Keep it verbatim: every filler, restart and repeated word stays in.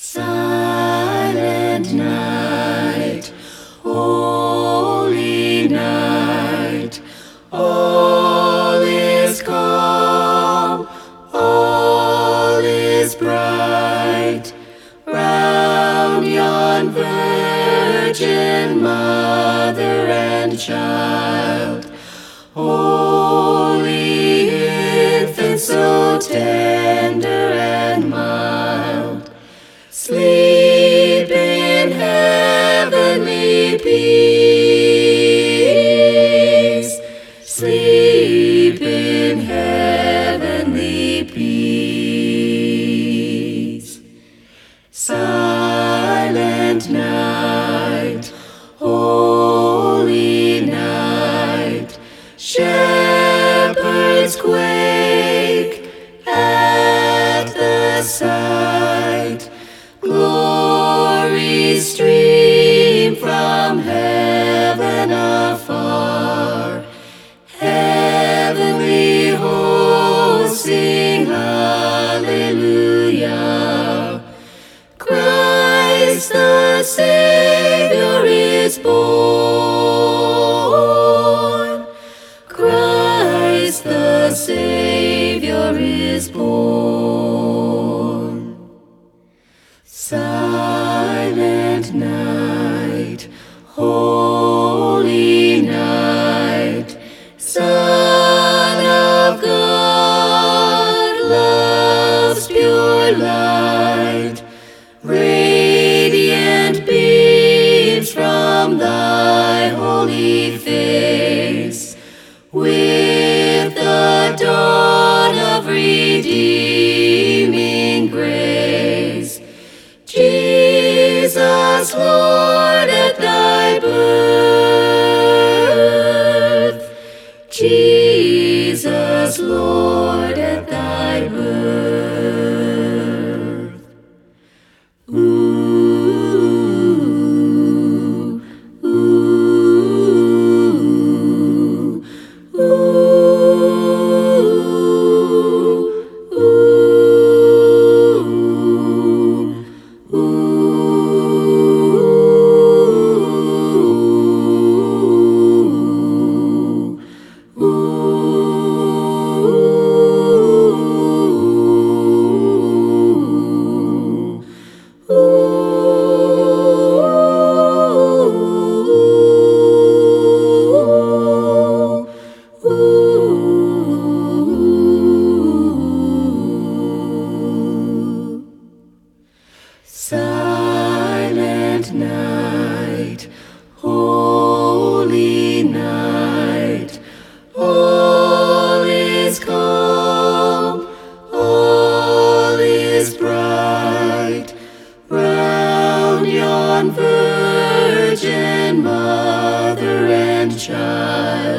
Silent night, holy night, all is calm, all is bright, round yon Virgin Mother and Child, holy infant, so tender and mild. Sleep in heavenly peace. Sleep in heavenly peace. Silent night, holy night, shepherds quake at the sight. Glory stream from heaven afar. Heavenly hosts sing hallelujah. Christ the Savior is born. Christ the Savior is born. Silent night, holy night, Son of God, love's pure light, radiant beams from thy holy face, with the dawn of redeeming grace. Jesus, Lord, at thy birth. Jesus, Lord, at thy birth. Ooh, ooh, ooh, ooh, ooh, Silent night, holy night, all is calm, all is bright, round yon Virgin Mother and Child.